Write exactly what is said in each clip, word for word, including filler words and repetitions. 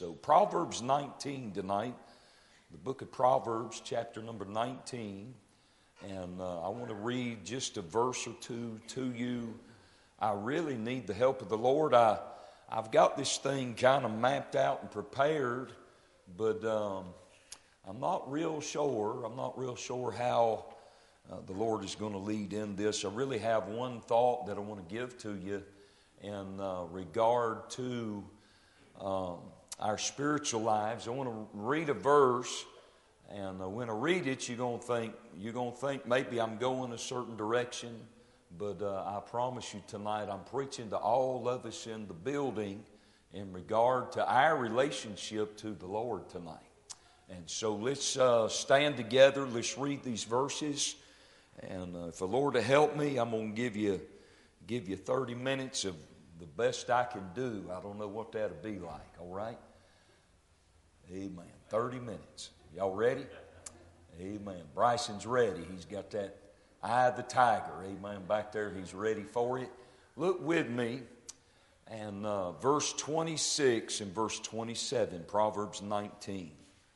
So Proverbs nineteen tonight, the book of Proverbs, chapter number nineteen. And uh, I want to read just a verse or two to you. I really need the help of the Lord. I, I've got this thing kind of mapped out and prepared, but um, I'm not real sure. I'm not real sure how uh, the Lord is going to lead in this. I really have one thought that I want to give to you in uh, regard to um, our spiritual lives. I want to read a verse, and uh, when I read it, you're going to think you're going to think maybe I'm going a certain direction, but uh, I promise you tonight I'm preaching to all of us in the building in regard to our relationship to the Lord tonight. And so let's uh, stand together. Let's read these verses, and uh, if the Lord will help me, I'm going to give you give you thirty minutes of the best I can do. I don't know what that'll be like. All right. Amen. thirty minutes. Y'all ready? Amen. Bryson's ready. He's got that eye of the tiger. Amen. Back there, he's ready for it. Look with me. And uh, verse twenty-six and verse twenty-seven, Proverbs nineteen.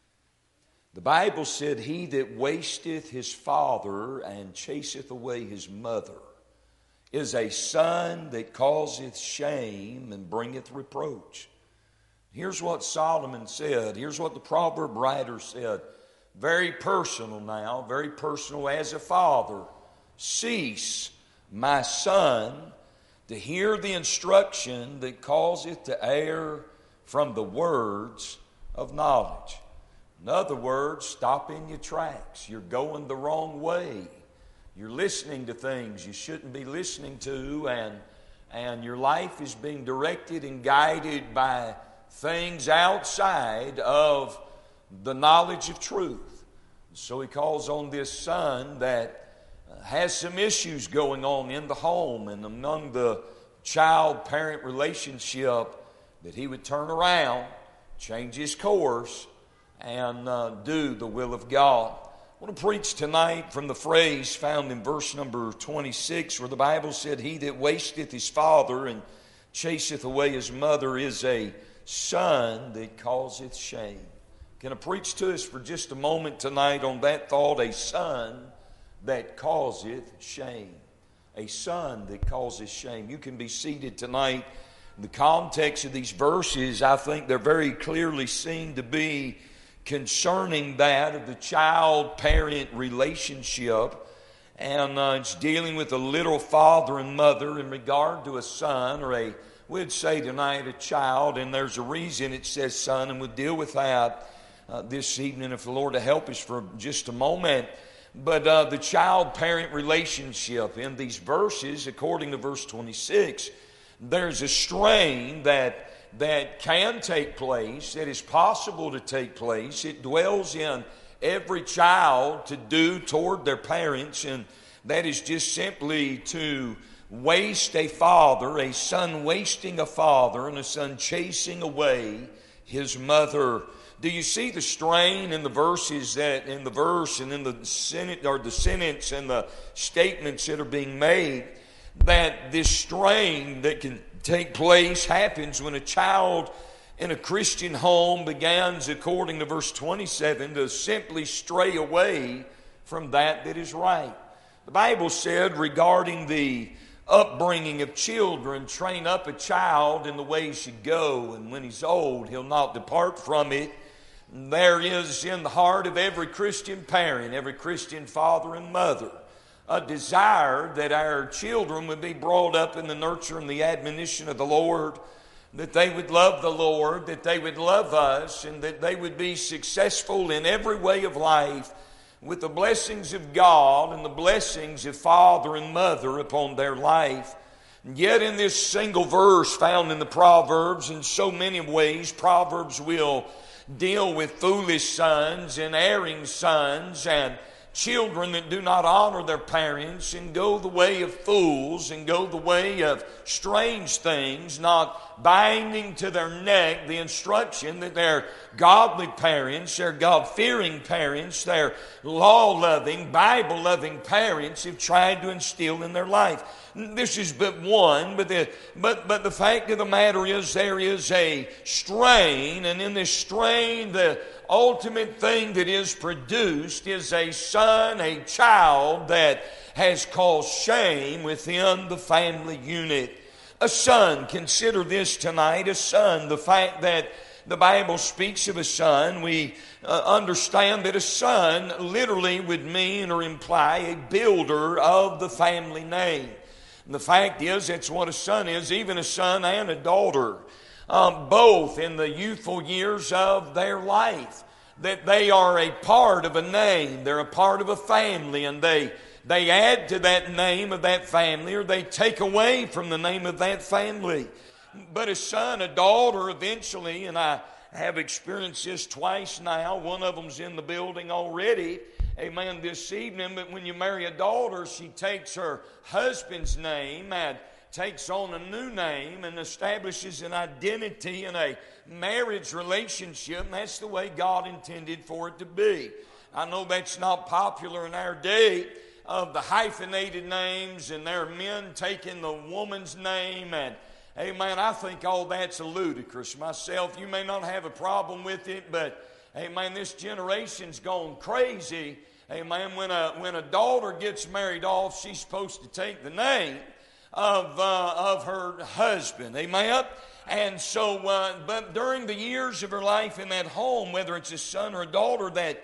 The Bible said, "He that wasteth his father and chaseth away his mother is a son that causeth shame and bringeth reproach." Here's what Solomon said. Here's what the proverb writer said. Very personal now, very personal. As a father, cease, my son, to hear the instruction that causeth to err from the words of knowledge. In other words, stop in your tracks. You're going the wrong way. You're listening to things you shouldn't be listening to, and, and your life is being directed and guided by things outside of the knowledge of truth. So he calls on this son that has some issues going on in the home and among the child-parent relationship, that he would turn around, change his course, and uh, do the will of God. I want to preach tonight from the phrase found in verse number twenty-six, where the Bible said, "He that wasteth his father and chaseth away his mother is a son that causeth shame." Can I preach to us for just a moment tonight on that thought? A son that causeth shame. A son that causeth shame. You can be seated tonight. In the context of these verses, I think they're very clearly seen to be concerning that of the child-parent relationship. And uh, it's dealing with a literal father and mother in regard to a son, or a we'd say tonight a child, and there's a reason it says son, and we'll deal with that uh, this evening if the Lord will help us for just a moment. But uh, the child-parent relationship in these verses, according to verse twenty-six, there's a strain that, that can take place, that is possible to take place. It dwells in every child to do toward their parents, and that is just simply to waste a father, a son wasting a father, and a son chasing away his mother. Do you see the strain in the verses that in the verse and in the sentence or the sentence and the statements that are being made? That this strain that can take place happens when a child in a Christian home begins, according to verse twenty-seven, to simply stray away from that that is right. The Bible said regarding the upbringing of children, train up a child in the way he should go, and when he's old, he'll not depart from it. There is in the heart of every Christian parent, every Christian father and mother, a desire that our children would be brought up in the nurture and the admonition of the Lord, that they would love the Lord, that they would love us, and that they would be successful in every way of life with the blessings of God and the blessings of father and mother upon their life. And yet in this single verse found in the Proverbs, in so many ways, Proverbs will deal with foolish sons and erring sons and children that do not honor their parents and go the way of fools and go the way of strange things, not binding to their neck the instruction that their godly parents, their God-fearing parents, their law-loving, Bible-loving parents have tried to instill in their life. this is but one, but the, but, but the fact of the matter is there is a strain, and in this strain, the ultimate thing that is produced is a son, a child that has caused shame within the family unit. A son, consider this tonight, a son, the fact that the Bible speaks of a son, we uh, understand that a son literally would mean or imply a builder of the family name. And the fact is, that's what a son is, even a son and a daughter, um, both in the youthful years of their life, that they are a part of a name, they're a part of a family, and they they add to that name of that family, or they take away from the name of that family. But a son, a daughter, eventually, and I have experienced this twice now. One of them's in the building already, amen, this evening. But when you marry a daughter, she takes her husband's name and takes on a new name and establishes an identity in a marriage relationship. And that's the way God intended for it to be. I know that's not popular in our day, of the hyphenated names, and there are men taking the woman's name, and amen, I think all that's ludicrous myself. You may not have a problem with it, but amen, this generation's gone crazy. Amen, when a, when a daughter gets married off, she's supposed to take the name of, uh, of her husband. Amen. And so, uh, but during the years of her life in that home, whether it's a son or a daughter, that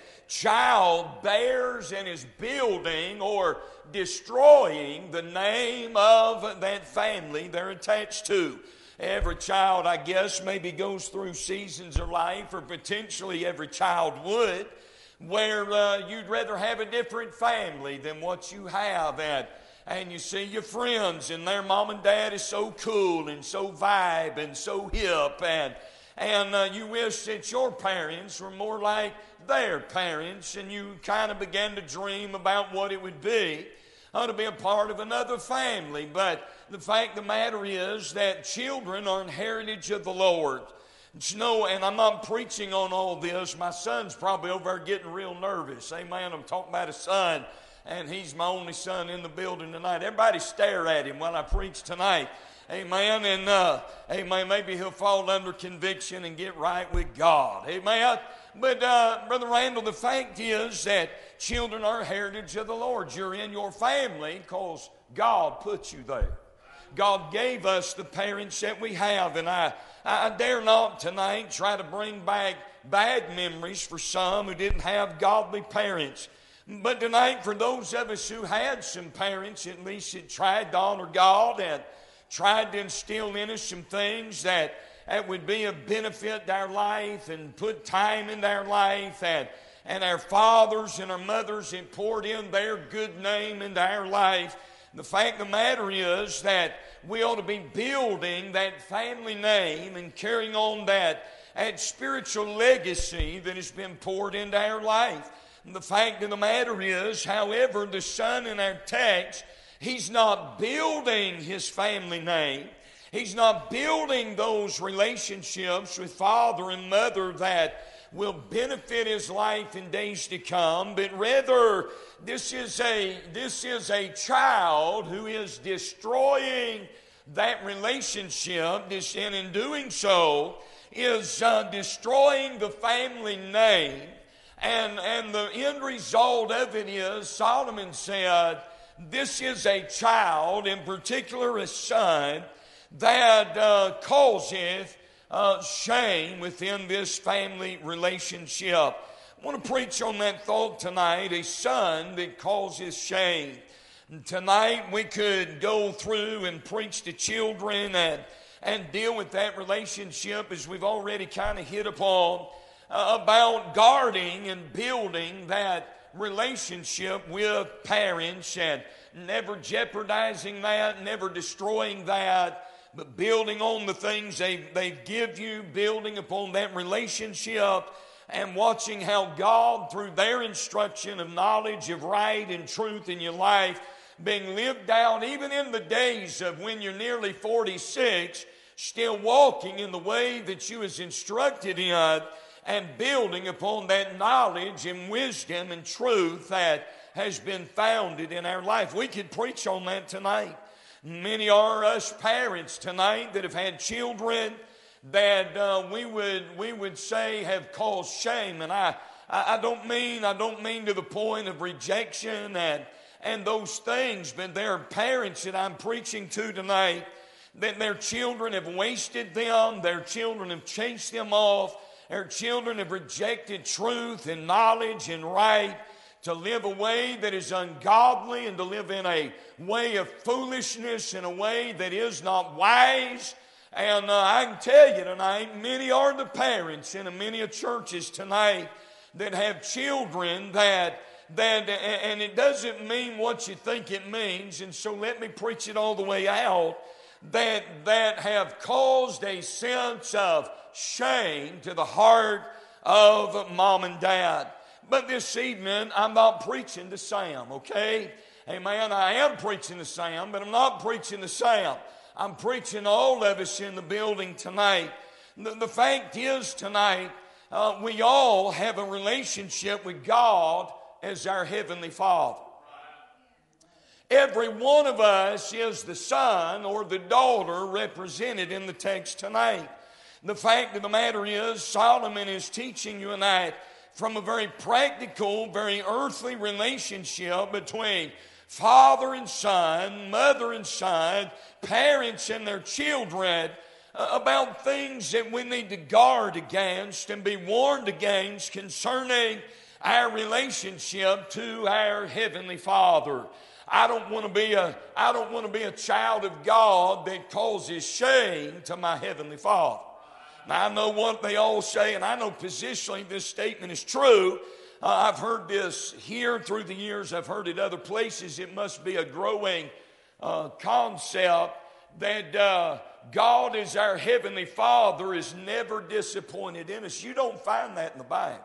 child bears and is building or destroying the name of that family they're attached to. Every child, I guess, maybe goes through seasons of life, or potentially every child would, where uh, you'd rather have a different family than what you have. And, and you see your friends, and their mom and dad is so cool and so vibe and so hip, and And uh, you wish that your parents were more like their parents, and you kind of began to dream about what it would be uh, to be a part of another family. But the fact of the matter is that children are an heritage of the Lord. You know, and I'm not preaching on all this. My son's probably over there getting real nervous. Amen. I'm talking about a son, and he's my only son in the building tonight. Everybody stare at him while I preach tonight. Amen. And, uh, amen, maybe he'll fall under conviction and get right with God. Amen. But, uh, Brother Randall, the fact is that children are a heritage of the Lord. You're in your family because God put you there. God gave us the parents that we have. And I, I dare not tonight try to bring back bad memories for some who didn't have godly parents. But tonight, for those of us who had some parents, at least that tried to honor God and tried to instill in us some things that, that would be of benefit to our life and put time into our life, and, and our fathers and our mothers had poured in their good name into our life. The fact of the matter is that we ought to be building that family name and carrying on that, that spiritual legacy that has been poured into our life. And the fact of the matter is, however, the son in our text, he's not building his family name. He's not building those relationships with father and mother that will benefit his life in days to come, but rather this is a this is a child who is destroying that relationship, and in doing so is uh, destroying the family name. And, and the end result of it is, Solomon said, this is a child, in particular a son, that uh, causeth uh, shame within this family relationship. I want to preach on that thought tonight, a son that causes shame. And tonight we could go through and preach to children and, and deal with that relationship, as we've already kind of hit upon, uh, about guarding and building that relationship with parents, and never jeopardizing that, never destroying that, but building on the things they, they give you, building upon that relationship, and watching how God, through their instruction of knowledge of right and truth in your life, being lived out even in the days of when you're nearly forty-six, still walking in the way that you was instructed in, and building upon that knowledge and wisdom and truth that has been founded in our life. We could preach on that tonight. Many are us parents tonight that have had children that uh, we would we would say have caused shame, and I, I I don't mean I don't mean to the point of rejection and and those things, but there are parents that I'm preaching to tonight that their children have wasted them, their children have chased them off, their children have rejected truth and knowledge and right, to live a way that is ungodly and to live in a way of foolishness, in a way that is not wise. And uh, I can tell you tonight, many are the parents in many churches tonight that have children that, that, and it doesn't mean what you think it means, and so let me preach it all the way out, that, that have caused a sense of shame to the heart of mom and dad. But this evening, I'm not preaching to Sam, okay? Amen. I am preaching to Sam, but I'm not preaching to Sam. I'm preaching to all of us in the building tonight. The, the fact is tonight, uh, we all have a relationship with God as our Heavenly Father. Every one of us is the son or the daughter represented in the text tonight. The fact of the matter is, Solomon is teaching you and I from a very practical, very earthly relationship between father and son, mother and son, parents and their children, uh, about things that we need to guard against and be warned against concerning our relationship to our Heavenly Father. I don't want to be a, I don't want to be a child of God that causes shame to my Heavenly Father. Now, I know what they all say, and I know positionally this statement is true. Uh, I've heard this here through the years. I've heard it other places. It must be a growing uh, concept that uh, God as our Heavenly Father is never disappointed in us. You don't find that in the Bible.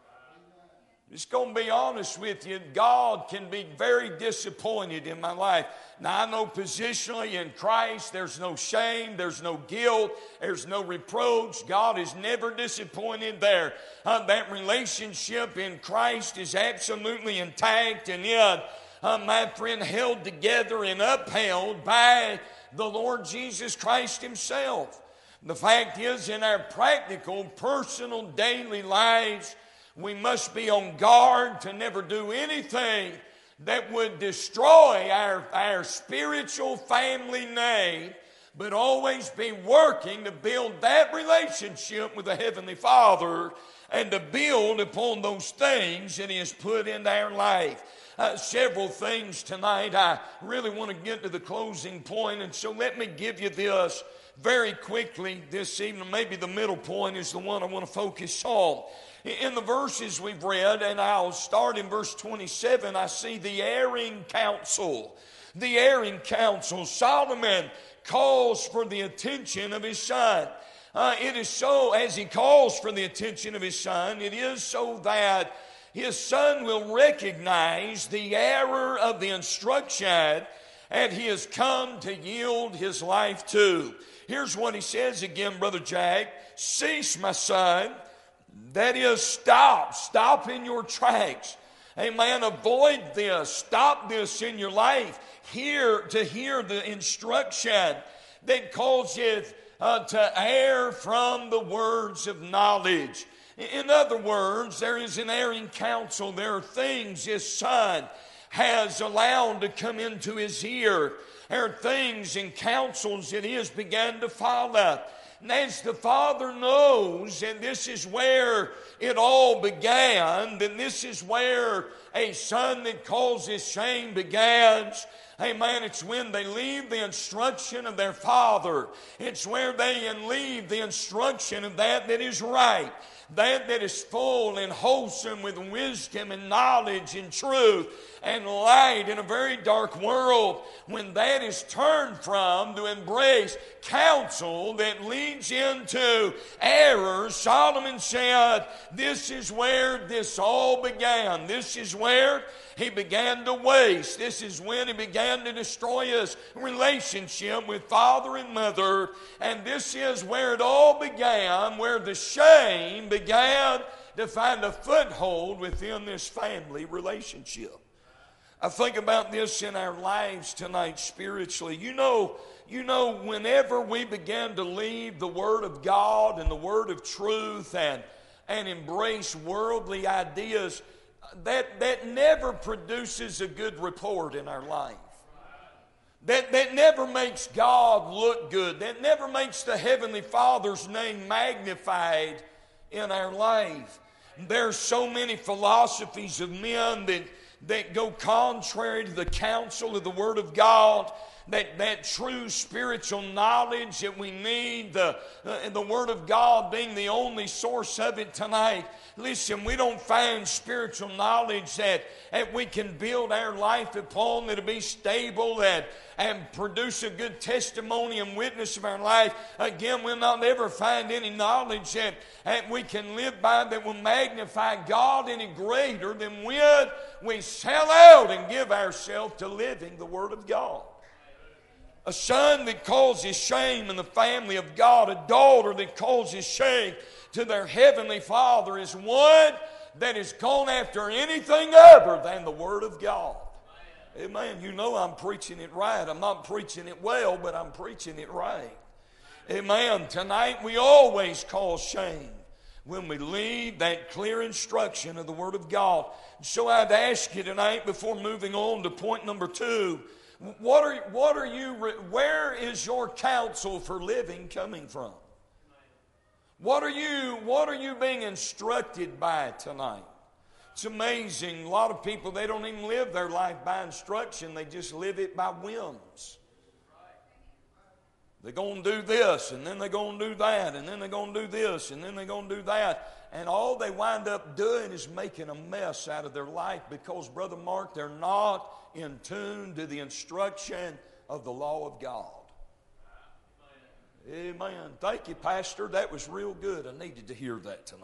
Just going to be honest with you, God can be very disappointed in my life. Now, I know positionally in Christ, there's no shame, there's no guilt, there's no reproach. God is never disappointed there. Uh, that relationship in Christ is absolutely intact and yet, uh, my friend, held together and upheld by the Lord Jesus Christ Himself. The fact is, in our practical, personal, daily lives, we must be on guard to never do anything that would destroy our, our spiritual family name, but always be working to build that relationship with the Heavenly Father and to build upon those things that He has put into our life. Uh, several things tonight. I really want to get to the closing point, and so let me give you this very quickly this evening. Maybe the middle point is the one I want to focus on. In the verses we've read, and I'll start in verse twenty-seven, I see the erring counsel. The erring counsel. Solomon calls for the attention of his son. Uh, it is so, as he calls for the attention of his son, it is so that his son will recognize the error of the instruction and he has come to yield his life to. Here's what he says again, Brother Jack. Cease, my son. That is, stop. Stop in your tracks. Amen. Avoid this. Stop this in your life. Hear to hear the instruction that causeth uh, to err from the words of knowledge. In other words, there is an erring counsel. There are things his son has allowed to come into his ear. There are things and counsels that he has begun to follow. And as the Father knows, and this is where it all began, then this is where a son that causes shame begins. Amen. It's when they leave the instruction of their father. It's where they leave the instruction of that that is right. That that is full and wholesome with wisdom and knowledge and truth and light in a very dark world. When that is turned from to embrace counsel that leads into error, Solomon said, this is where this all began. This is where he began to waste. This is when he began to destroy his relationship with father and mother. And this is where it all began, where the shame began to find a foothold within this family relationship. I think about this in our lives tonight spiritually. You know, you know, whenever we begin to leave the Word of God and the Word of truth and, and embrace worldly ideas, that, that never produces a good report in our life. That, that never makes God look good. That never makes the Heavenly Father's name magnified in our life. There are so many philosophies of men that, that go contrary to the counsel of the Word of God. That, that true spiritual knowledge that we need, the, uh, the Word of God being the only source of it tonight. Listen, we don't find spiritual knowledge that, that we can build our life upon, that'll be stable, that, and produce a good testimony and witness of our life. Again, we'll not ever find any knowledge that, that we can live by that will magnify God any greater than when we sell out and give ourselves to living the Word of God. A son that causes shame in the family of God, a daughter that causes shame to their heavenly Father, is one that has gone after anything other than the Word of God. Amen. You know I'm preaching it right. I'm not preaching it well, but I'm preaching it right. Amen. Tonight we always cause shame when we leave that clear instruction of the Word of God. So I'd ask you tonight, before moving on to point number two, What are, what are you, where is your counsel for living coming from? What are you, what are you being instructed by tonight? It's amazing. A lot of people, they don't even live their life by instruction. They just live it by whims. They're going to do this, and then they're going to do that, and then they're going to do this, and then they're going to do that. And all they wind up doing is making a mess out of their life because, Brother Mark, they're not in tune to the instruction of the law of God. Amen. Thank you, Pastor. That was real good. I needed to hear that tonight.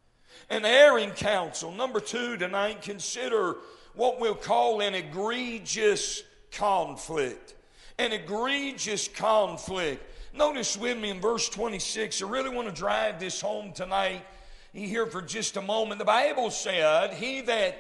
An erring counsel. Number two tonight, consider what we'll call an egregious conflict. An egregious conflict. Notice with me in verse twenty-six. I really want to drive this home tonight. Here for just a moment. The Bible said, he that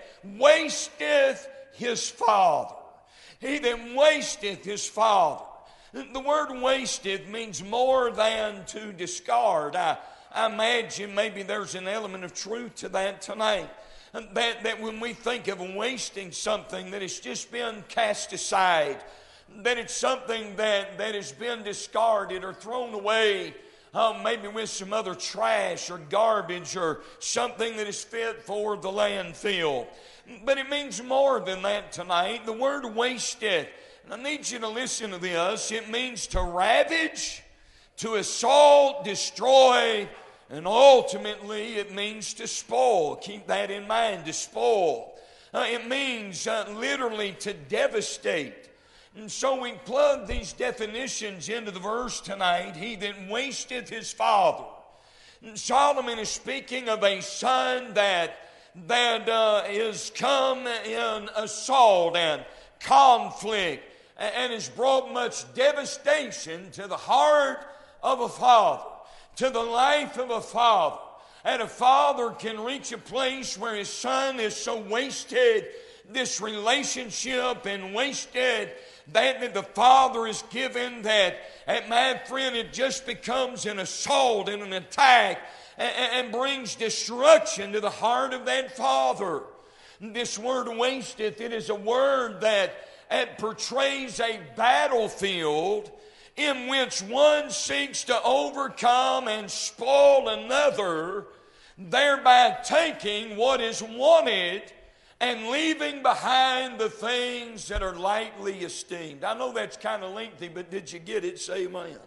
wasteth his father. He that wasteth his father. The word wasted means more than to discard. I, I imagine maybe there's an element of truth to that tonight. That, that when we think of wasting something, that it's just been cast aside. That it's something that, that has been discarded or thrown away. Uh, maybe with some other trash or garbage or something that is fit for the landfill. But it means more than that tonight. The word wasted, and I need you to listen to this, it means to ravage, to assault, destroy, and ultimately it means to spoil. Keep that in mind, to spoil. Uh, it means uh, literally to devastate. And so we plug these definitions into the verse tonight. He that wasteth his father. And Solomon is speaking of a son that, that uh, is come in assault and conflict and has brought much devastation to the heart of a father, to the life of a father. And a father can reach a place where his son is so wasted, this relationship, and wasted that, that the father is given, that, that my friend, it just becomes an assault and an attack and, and brings destruction to the heart of that father. This word wasteth, it is a word that, that portrays a battlefield in which one seeks to overcome and spoil another, thereby taking what is wanted and leaving behind the things that are lightly esteemed. I know that's kind of lengthy, but did you get it? Say amen.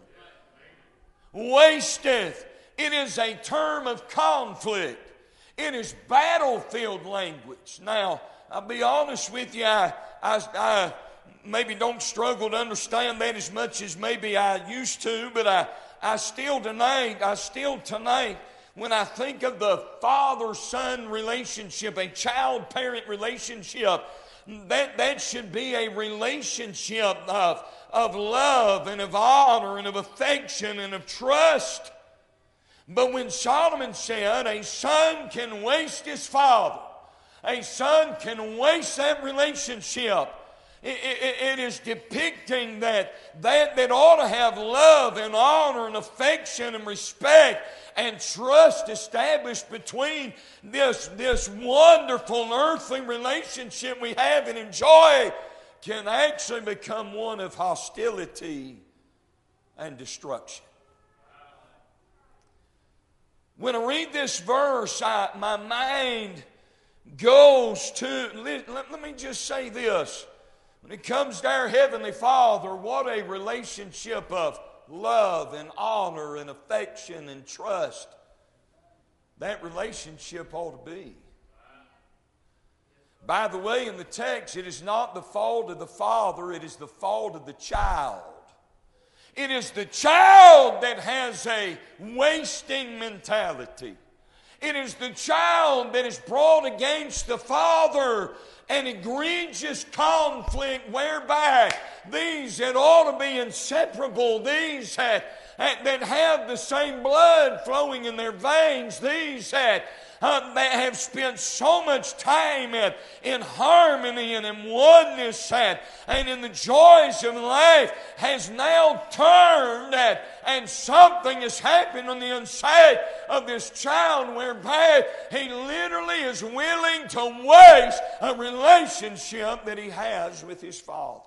Wasteth. It is a term of conflict. It is battlefield language. Now, I'll be honest with you, I, I, I maybe don't struggle to understand that as much as maybe I used to, but I, I still tonight, I still tonight, when I think of the father-son relationship, a child-parent relationship, that, that should be a relationship of, of love and of honor and of affection and of trust. But when Solomon said a son can waste his father, A son can waste that relationship. It, it, it is depicting that, that that ought to have love and honor and affection and respect and trust established between this, this wonderful earthly relationship we have and enjoy can actually become one of hostility and destruction. When I read this verse, I, my mind goes to, let, let me just say this. When it comes to our Heavenly Father, what a relationship of love and honor and affection and trust that relationship ought to be. By the way, in the text, it is not the fault of the father, it is the fault of the child. It is the child that has a wasting mentality. It is the child that is brought against the father an egregious conflict whereby these that ought to be inseparable, these that, that have the same blood flowing in their veins, these that, uh, that have spent so much time in, in harmony and in oneness and, and in the joys of life has now turned and, and something has happened on the inside of this child whereby he literally is willing to waste a relationship that he has with his father.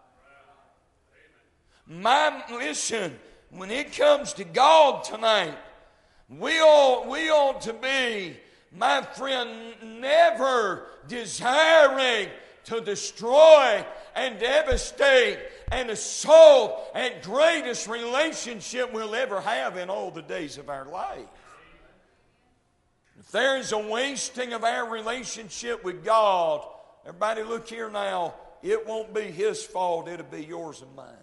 My, listen, when it comes to God tonight, we ought, we ought to be, my friend, never desiring to destroy and devastate and assault and greatest relationship we'll ever have in all the days of our life. If there is a wasting of our relationship with God, everybody look here now, it won't be His fault, it'll be yours and mine.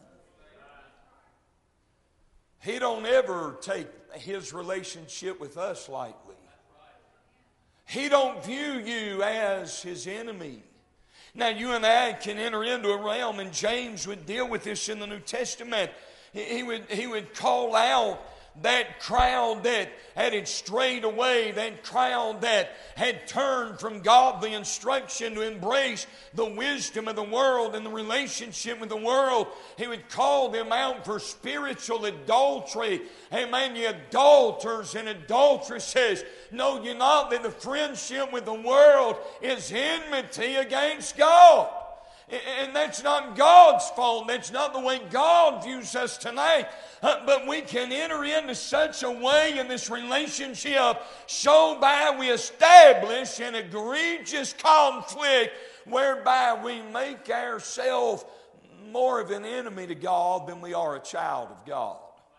He don't ever take His relationship with us lightly. He don't view you as His enemy. Now you and I can enter into a realm, and James would deal with this in the New Testament. He, he would, he would call out that crowd that had strayed away, that crowd that had turned from godly instruction to embrace the wisdom of the world and the relationship with the world. He would call them out for spiritual adultery. Amen. You adulterers and adulteresses, know you not that the friendship with the world is enmity against God? And that's not God's fault. That's not the way God views us tonight. Uh, but we can enter into such a way in this relationship so by we establish an egregious conflict whereby we make ourselves more of an enemy to God than we are a child of God.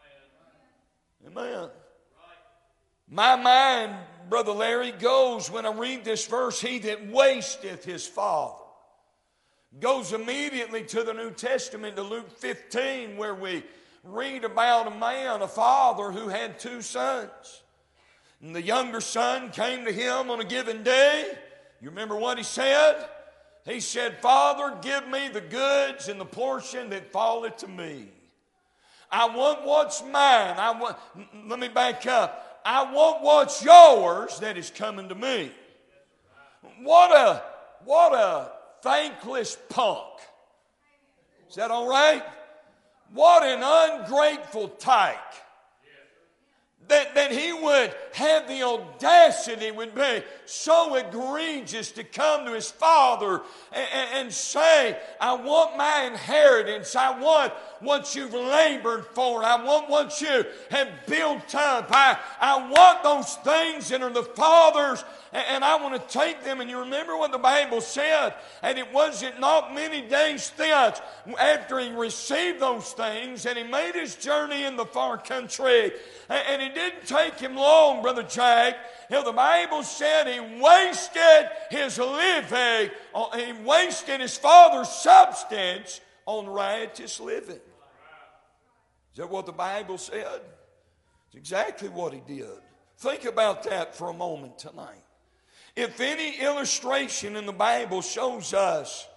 Amen. My mind, Brother Larry, goes when I read this verse, he that wasteth his father. Goes immediately to the New Testament, to Luke fifteen, where we read about a man, a father who had two sons. And the younger son came to him on a given day. You remember what he said? He said, Father, give me the goods and the portion that falleth to me. I want what's mine. I want, let me back up. I want what's yours that is coming to me. What a, what a thankless punk. Is that all right? What an ungrateful tyke. That, that he would have the audacity, would be so egregious to come to his father and, and say, I want my inheritance. I want what you've labored for. I want what you have built up. I, I want those things that are the Father's, and, and I want to take them. And you remember what the Bible said, and it wasn't not many days thence after he received those things and he made his journey in the far country, and, and it didn't take him long, Brother Jack. You know, the Bible said he wasted his living, he wasted his father's substance on riotous living. Is that what the Bible said? It's exactly what he did. Think about that for a moment tonight. If any illustration in the Bible shows us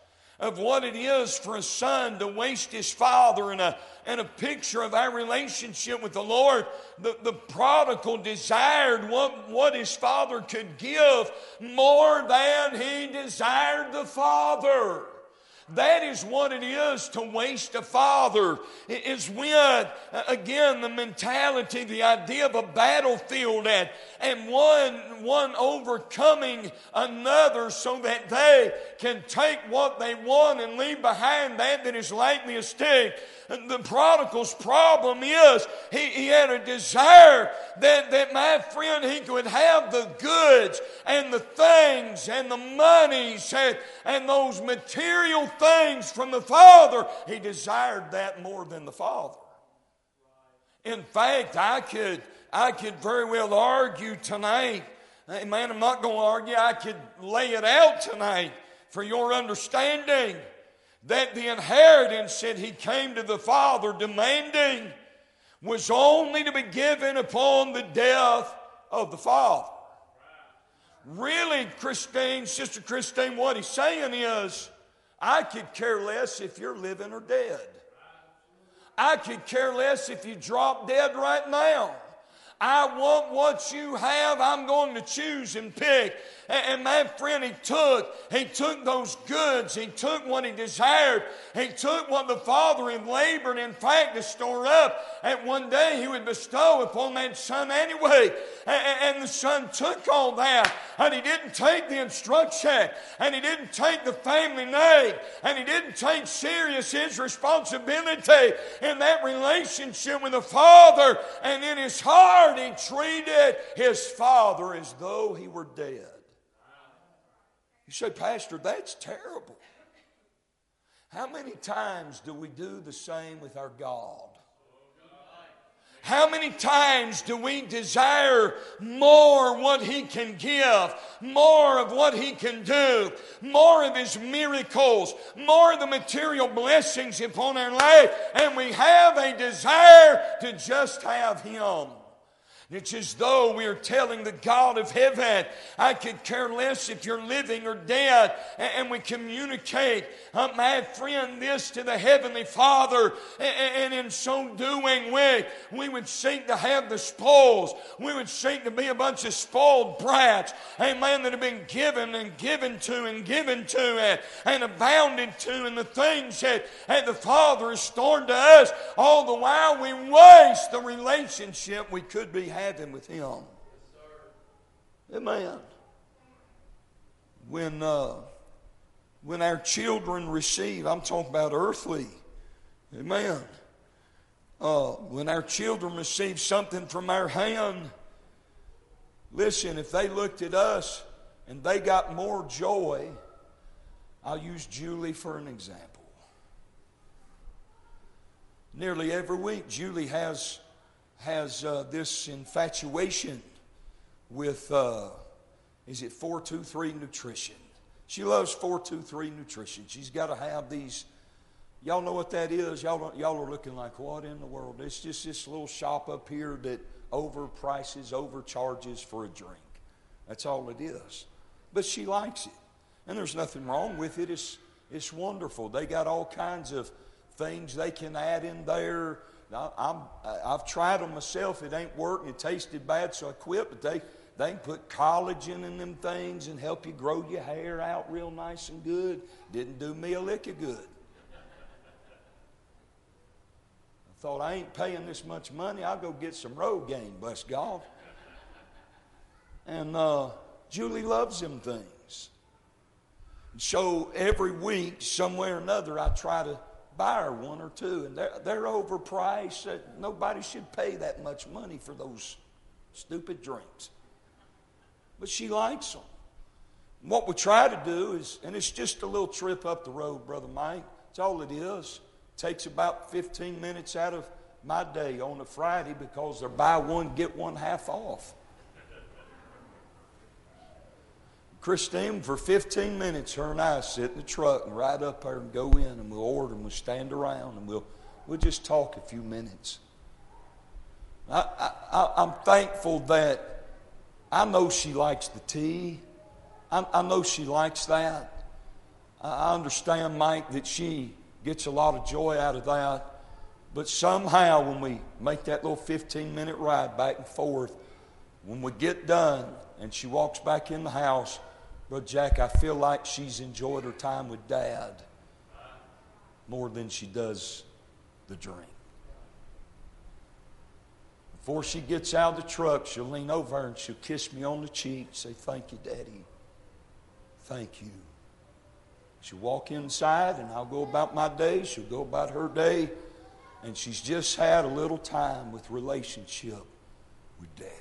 of what it is for a son to waste his father, and a, and a picture of our relationship with the Lord. The, the prodigal desired what, what his father could give more than he desired the father. That is what it is to waste a father. It is when, again, the mentality, the idea of a battlefield and, and one, one overcoming another so that they can take what they want and leave behind that that is lightly esteemed. The prodigal's problem is he, he had a desire that, that, my friend, he could have the goods and the things and the monies and, and those material things from the Father. He desired that more than the Father. In fact, I could, I could very well argue tonight. Hey, man, I'm not going to argue. I could lay it out tonight for your understanding that the inheritance that he came to the Father demanding was only to be given upon the death of the Father. Really, Christine, Sister Christine, what he's saying is, I could care less if you're living or dead. I could care less if you drop dead right now. I want what you have. I'm going to choose and pick. And my friend, he took, he took those goods. He took what he desired. He took what the Father had labored, in fact, to store up. And one day he would bestow upon that son anyway. And the son took all that. And he didn't take the instruction. And he didn't take the family name. And he didn't take serious his responsibility in that relationship with the Father. And in his heart, he treated his father as though he were dead. You say, Pastor, that's terrible. How many times do we do the same with our God? How many times do we desire more what He can give, more of what He can do, more of His miracles, more of the material blessings upon our life, and we have a desire to just have Him? It's as though we are telling the God of heaven, I could care less if you're living or dead. And we communicate, uh, my friend, this to the Heavenly Father. And in so doing, we, we would seek to have the spoils. We would seek to be a bunch of spoiled brats. Amen, that have been given and given to and given to and, and abounded to in the things that, that the Father has stored to us. All the while we waste the relationship we could be having with Him. Amen. When uh, when our children receive, I'm talking about earthly. Amen. Uh, when our children receive something from our hand, listen, if they looked at us and they got more joy, I'll use Julie for an example. Nearly every week, Julie has has uh, this infatuation with, uh, is it four two three Nutrition? She loves four two three Nutrition. She's got to have these. Y'all know what that is? Y'all, don't, y'all are looking like, what in the world? It's just this little shop up here that overprices, overcharges for a drink. That's all it is. But she likes it. And there's nothing wrong with it. It's, it's wonderful. They got all kinds of things they can add in there. I'm, I've tried them myself. It ain't working. It tasted bad, so I quit. But they, they can put collagen in them things and help you grow your hair out real nice and good. Didn't do me a lick of good. I thought, I ain't paying this much money. I'll go get some Rogaine, bless God. And uh, Julie loves them things. So every week, some way or another, I try to buy her one or two, and they're, they're overpriced. Nobody should pay that much money for those stupid drinks. But she likes them. What we try to do is, and it's just a little trip up the road, Brother Mike. That's all it is. It takes about fifteen minutes out of my day on a Friday because they're buy one, get one half off. Christine, for fifteen minutes, her and I sit in the truck and ride up there and go in, and we'll order and we'll stand around and we'll we'll just talk a few minutes. I, I, I'm thankful that I know she likes the tea. I, I know she likes that. I understand, Mike, that she gets a lot of joy out of that. But somehow when we make that little fifteen-minute ride back and forth, when we get done and she walks back in the house, Brother Jack, I feel like she's enjoyed her time with Dad more than she does the drink. Before she gets out of the truck, she'll lean over and she'll kiss me on the cheek and say, "Thank you, Daddy. Thank you." She'll walk inside and I'll go about my day. She'll go about her day. And she's just had a little time with relationship with Daddy.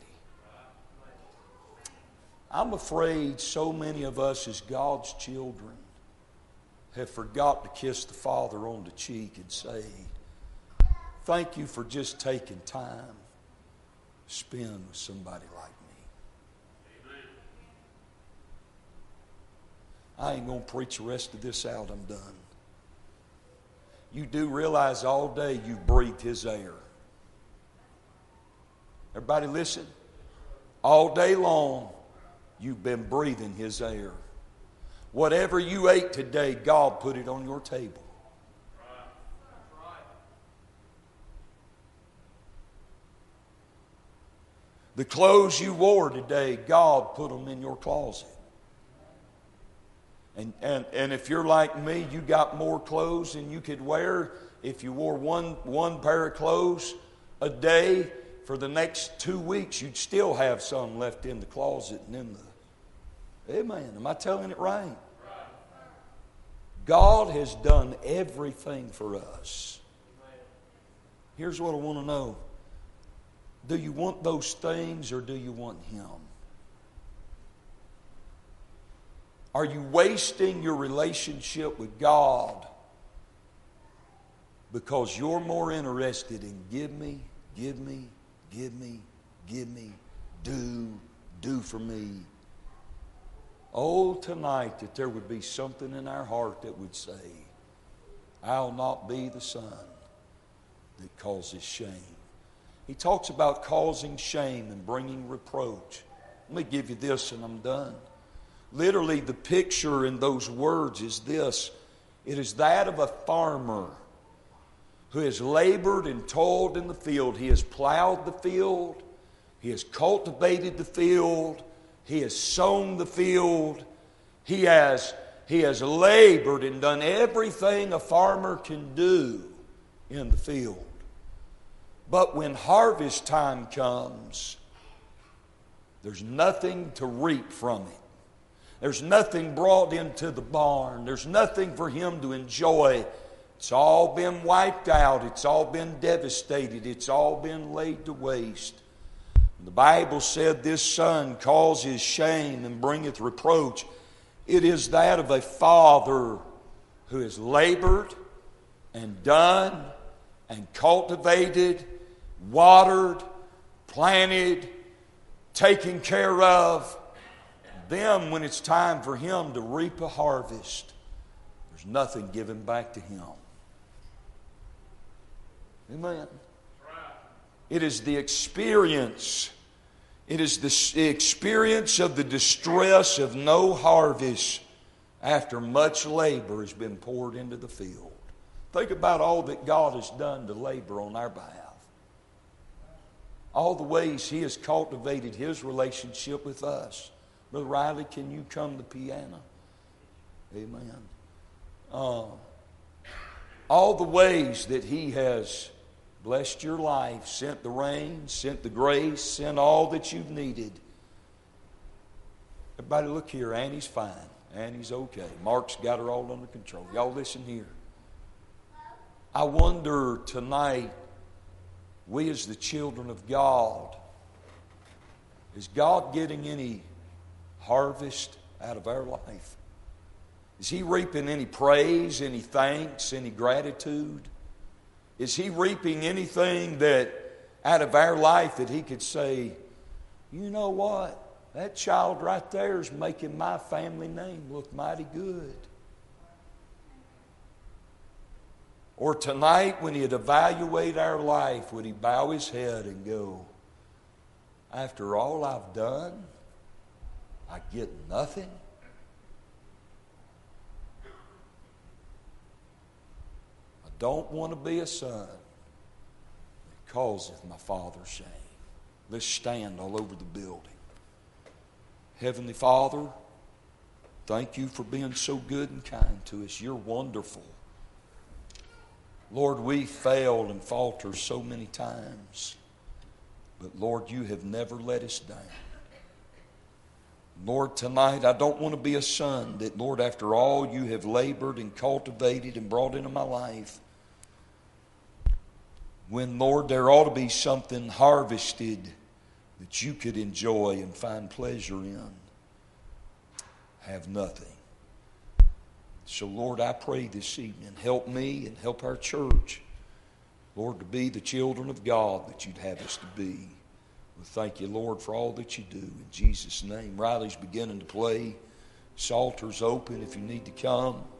I'm afraid so many of us as God's children have forgot to kiss the Father on the cheek and say, "Thank you for just taking time to spend with somebody like me." Amen. I ain't going to preach the rest of this out. I'm done. You do realize all day you've breathed His air. Everybody listen. All day long you've been breathing His air. Whatever you ate today, God put it on your table. The clothes you wore today, God put them in your closet. And, and, and if you're like me, you got more clothes than you could wear. If you wore one, one pair of clothes a day for the next two weeks, you'd still have some left in the closet and in the... Amen. Am I telling it right? God has done everything for us. Here's what I want to know. Do you want those things or do you want Him? Are you wasting your relationship with God because you're more interested in give me, give me, give me, give me, do, do for me? Oh, tonight that there would be something in our heart that would say, "I'll not be the son that causes shame." He talks about causing shame and bringing reproach. Let me give you this and I'm done. Literally, the picture in those words is this. It is that of a farmer who has labored and toiled in the field. He has plowed the field. He has cultivated the field. He has sown the field. He has, he has labored and done everything a farmer can do in the field. But when harvest time comes, there's nothing to reap from it. There's nothing brought into the barn. There's nothing for him to enjoy. It's all been wiped out. It's all been devastated. It's all been laid to waste. The Bible said this son causes shame and bringeth reproach. It is that of a father who has labored and done and cultivated, watered, planted, taken care of. Then when it's time for him to reap a harvest, there's nothing given back to him. Amen. It is the experience. It is the experience of the distress of no harvest after much labor has been poured into the field. Think about all that God has done to labor on our behalf. All the ways He has cultivated His relationship with us. Brother Riley, can you come to the piano? Amen. Uh, all the ways that He has blessed your life, sent the rain, sent the grace, sent all that you've needed. Everybody look here. Annie's fine. Annie's okay. Mark's got her all under control. Y'all listen here. I wonder tonight, we as the children of God, is God getting any harvest out of our life? Is He reaping any praise, any thanks, any gratitude? Is He reaping anything that out of our life that He could say, you know what? That child right there is making my family name look mighty good. Or tonight when He'd evaluate our life, would He bow His head and go, after all I've done, I get nothing? don't want to be a son that causeth my Father shame. Let's stand all over the building. Heavenly Father, thank you for being so good and kind to us. You're wonderful. Lord, we fail and falter so many times. But Lord, you have never let us down. Lord, tonight I don't want to be a son that, Lord, after all you have labored and cultivated and brought into my life, when, Lord, there ought to be something harvested that you could enjoy and find pleasure in, have nothing. So, Lord, I pray this evening, help me and help our church, Lord, to be the children of God that you'd have us to be. We thank you, Lord, for all that you do. In Jesus' name. Riley's beginning to play. This altar's open if you need to come.